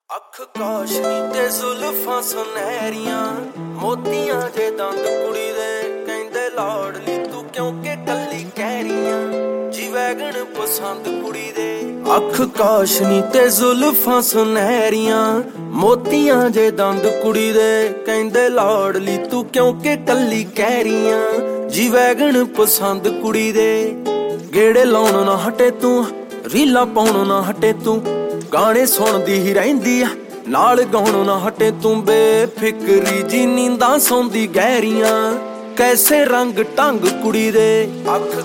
ਅੱਖ ਕਾਸ਼ਨੀ ਤੇ ਜ਼ੁਲਫਾਂ ਸੁਨਹਿਰੀਆਂ ਮੋਤੀਆਂ ਜੇ ਦੰਦ ਕੁੜੀ ਦੇ ਕਹਿੰਦੇ ਲਾਡਲੀ ਤੂੰ ਕਿਉਂਕਿ ਕੱਲੀ ਕਹਿ ਰਹੀਆਂ ਜੀ ਵੈਗਣ ਪਸੰਦ ਕੁੜੀ ਦੇ ਅੱਖ ਕਾਸ਼ਨੀ ਤੇ ਜ਼ੁਲਫਾਂ ਸੁਨਹਿਰੀਆਂ ਮੋਤੀਆਂ ਜੇ ਦੰਦ ਕੁੜੀ ਦੇ ਕਹਿੰਦੇ ਲਾਡਲੀ ਤੂੰ ਕਿਉਂਕਿ ਕੱਲੀ ਕਹਿ ਰਹੀਆਂ ਜੀ ਵੈਗਣ ਪਸੰਦ ਕੁੜੀ ਦੇ ਗੇੜੇ ਲਾਉਣ ਨਾ ਹਟੇ ਤੂੰ ਰੀਲਾਂ ਪਾਉਣ ਨਾ ਹਟੇ ਤੂੰ ਗਾਣੇ ਸੁਣਦੀ ਹੀ ਰਹਿੰਦੀ ਆ ਨਾਲ ਗਾਉਣੋਂ ਨਾ ਹਟੇ ਤੂੰ ਬੇਫਿਕਰੀ ਜੀ ਨੀਂਦਾਂ ਸੌਂਦੀ ਗਹਿਰੀਆਂ ਕੈਸੇ ਰੰਗ ਢੰਗ ਕੁੜੀ ਦੇ ਅੱਖ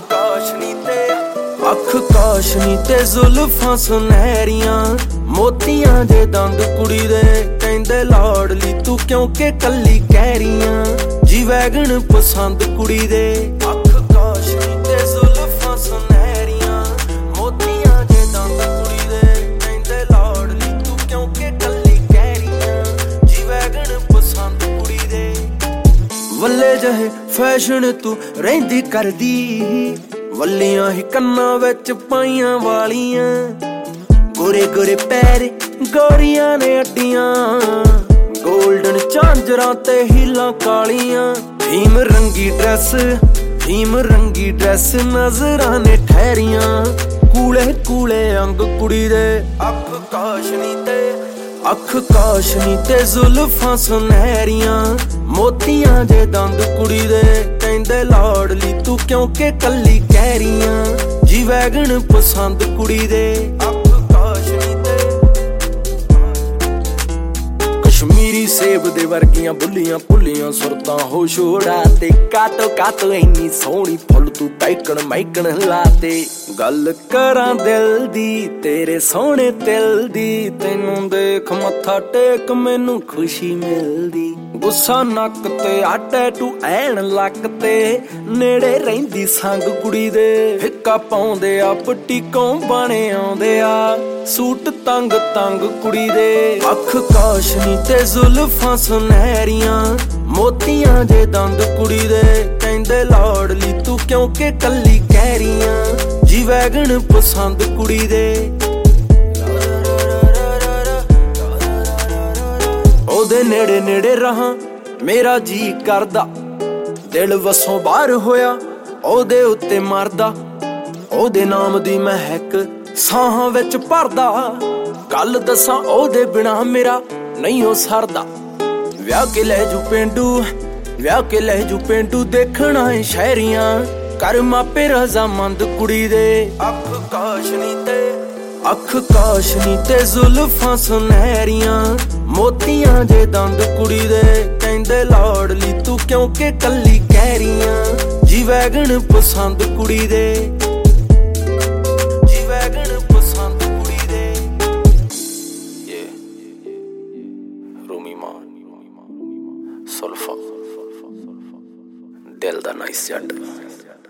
ਕਾਸ਼ਨੀ ਤੇ ਜ਼ੁਲਫਾਂ ਸੁਨਹਿਰੀਆਂ ਮੋਤੀਆਂ ਦੇ ਦੰਦ ਕੁੜੀ ਦੇ ਕਹਿੰਦੇ ਲਾਡਲੀ ਤੂੰ ਕਿਉਂਕਿ ਕੱਲੀ ਕਹਿ ਰਹੀਆਂ ਜੀ ਵੈਗਣ ਪਸੰਦ ਕੁੜੀ ਦੇ ਅੱਖ ਕਾਸ਼ਨੀ ਤੇ ਜ਼ੁਲਫਾਂ ਸੁਨਹਿਰੀਆਂ ਮੋਤੀਆਂ ਦੇ ਦੰਦ ਕੁੜੀ ਦੇ ਕਹਿੰਦੇ ਲਾਡਲੀ ਤੂੰ ਕਿਉਂਕਿ ਕੱਲੀ ਕਹਿ ਰਹੀਆਂ ਜੀ ਵੈਗਣ ਪਸੰਦ ਕੁੜੀ ਦੇ ਵੱਲੇ ਜਿਹੇ ਫੈਸ਼ਨ ਤੂੰ ਰਹਿੰਦੀ ਕਰਦੀ ਵੱਲੀਆਂ ਹੀ ਕੰਨਾਂ ਵਿੱਚ ਪਾਈਆਂ ਵਾਲੀਆਂ ਗੋਰੇ ਗੋਰੇ ਪੈਰ ਗੋਰੀਆਂ ਨੇ ਅੱਡੀਆਂ ਗੋਲਡਨ ਝਾਂਜਰਾਂ ਤੇ ਹੀਲਾਂ ਕਾਲੀਆਂ ਭੀਮ ਰੰਗੀ ਡਰੈਸ ਨਜ਼ਰਾਂ ਨੇ ਠਹਿਰੀਆਂ ਕੂਲੇ ਅੰਗ ਕੁੜੀ ਦੇ ਅੱਖ ਕਾਸ਼ਨੀ ਤੇ ਜ਼ੁਲਫਾਂ ਸੁਨਹਿਰੀਆਂ ਮੋਤੀਆਂ ਜੇ ਦੰਦ ਕੁੜੀ ਦੇ ਕਹਿੰਦੇ ਲਾਡਲੀ ਤੂੰ ਕਿਉਂਕਿ ਕੱਲੀ ਕਹਿ ਰਹੀਆਂ ਜੀ ਵੈਗਣ ਪਸੰਦ ਕੁੜੀ ਦੇ ਅੱਖ ਕਾਸ਼ਨੀ ਤੇ ਕਸ਼ਮੀਰੀ ਸੇਬ ਦੇ ਵਰਗੀਆਂ ਬੁੱਲੀਆਂ ਭੁੱਲੀਆਂ ਸੁਰਤਾਂ ਹੋ ਛੋੜਾ ਤੇ ਕਾਤੋ ਇੰਨੀ ਸੋਹਣੀ ਫੁੱਲ ਤੂੰ ਮਾਈਕਣ ਲਾਤੇ ਗੱਲ ਕਰਾਂ ਦਿਲ ਦੀ ਤੇਰੇ ਸੋਹਣੇ ਦਿਲ ਦੀ ਤੈਨੂੰ ਦੇਖ ਮੱਥਾ ਟੇਕ ਮੈਨੂੰ ਖੁਸ਼ੀ ਮਿਲਦੀ ਗੁੱਸਾ ਨੱਕ ਤੇ ਆ ਟੈਟੂ ਐਣ ਲੱਕ ਤੇ ਨੇੜੇ ਰਹਿੰਦੀ ਸੰਗ ਕੁੜੀ ਦੇ ਫਿੱਕਾ ਪਾਉਂਦੇ ਆ ਪਟੀਕੋਂ ਬਣੇ ਆਉਂਦੇ ਆ ਸੂਟ ਤੰਗ ਕੁੜੀ ਦੇ ਅੱਖ ਕਾਸ਼ਨੀ ਤੇ ਜ਼ੁਲਫਾਂ ਸੁਨਹਿਰੀਆਂ ਮੋਤੀਆਂ ਜੇ ਦੰਦ ਕੁੜੀ ਦੇ ਕਹਿੰਦੇ ਲਾਡਲੀ ਤੂੰ ਕਿਉਂਕਿ ਕੱਲੀ ਕਹਿ ਰਹੀਆਂ ਜੀ ਵੈਗਣ ਪਸੰਦ ਕੁੜੀ ਦੇ ਉਹਦੇ ਨੇੜੇ ਰਹਾਂ ਮੇਰਾ ਜੀ ਕਰਦਾ ਦਿਲ ਵਸੋਂ ਬਾਹਰ ਹੋਇਆ ਉਹਦੇ ਉੱਤੇ ਮਰਦਾ ਉਹਦੇ ਨਾਮ ਦੀ ਮਹਿਕ ਸਾਹਾਂ ਵਿੱਚ ਭਰਦਾ ਗੱਲ ਦੱਸਾਂ ਉਹਦੇ ਬਿਨਾ ਮੇਰਾ ਨਹੀਂ ਉਹ ਸਰਦਾ ਵਿਆਹ ਕੇ ਲੈ ਜੂ ਪੇਂਡੂ ਦੇਖਣਾ ਏ ਸ਼ਹਿਰੀਆਂ ਕਰ ਮਾਪੇ ਰਜ਼ਾਮੰਦ ਕੁੜੀ ਦੇ ਅੱਖ ਕਾਸ਼ਨੀ ਤੇ ਜ਼ੁਲਫਾਂ ਸੁਨਹਿਰੀਆਂ ਮੋਤੀਆਂ ਜੇ ਦੰਦ ਕੁੜੀ ਦੇ ਕਹਿੰਦੇ ਲਾਡਲੀ ਤੂੰ ਕਿਉਂਕਿ ਕੱਲੀ ਕਹਿ ਰਹੀਆਂ ਜੀ ਵੈਗਣ ਪਸੰਦ ਕੁੜੀ ਦੇ ਸੁਲਫਾ ਦਿਲ ਦਾ ਨਾਈਸ ਜੱਟ